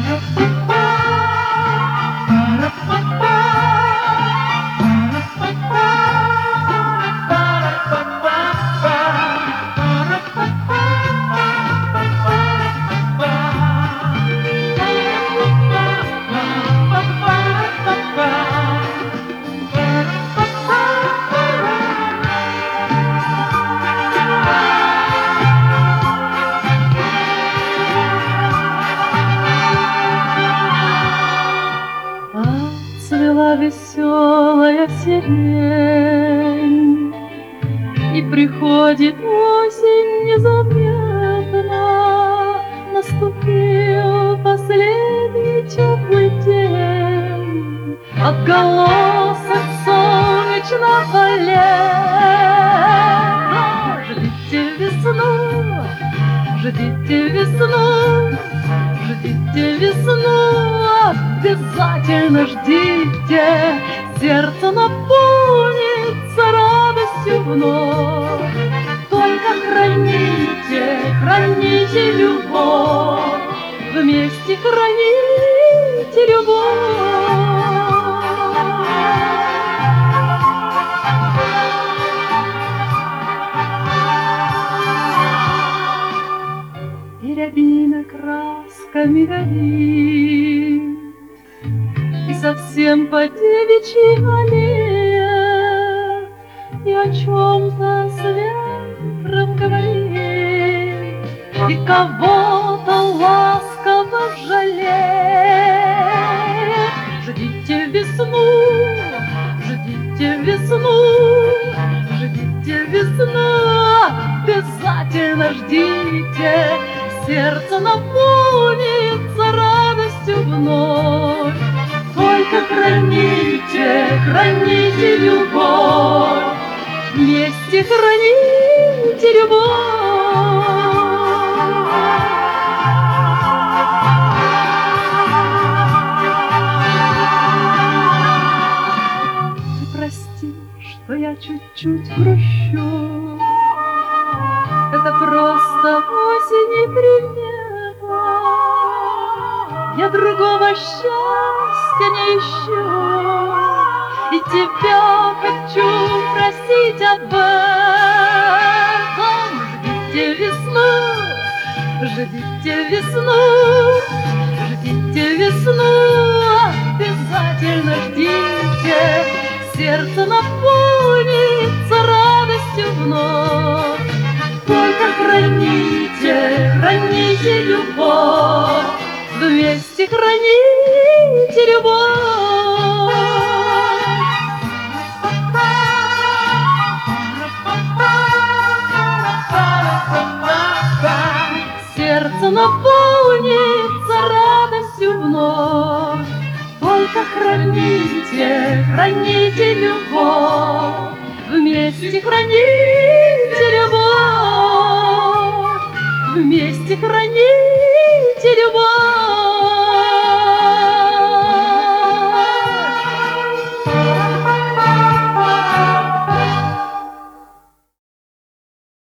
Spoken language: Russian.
Цвела веселая сирень, и приходит осень незаметно. Наступил последний теплый день, отголосок солнечного лета. Ждите весну, ждите весну, ждите весну, обязательно ждите. Сердце наполнится радостью вновь. Только храните, храните любовь, вместе храните любовь. И рябина красками горит, и совсем по-девичьи аллея, и о чем-то с ветром говорит, и кого-то ласково жалеет. Ждите весну, ждите весну, ждите весну, обязательно ждите. Сердце наполнится радостью вновь. Только храните, храните любовь, вместе храните любовь. Ты прости, что я чуть-чуть грущу, это просто осень и примета. Я другого счастья не ищу, и тебя хочу просить об этом. Ждите весну, ждите весну, ждите весну, обязательно ждите. Сердце наполнится радостью вновь. Только храните, храните любовь, вместе храните любовь. Сердце наполнится радостью вновь. Только храните, храните любовь, вместе храните любовь, вместе храните.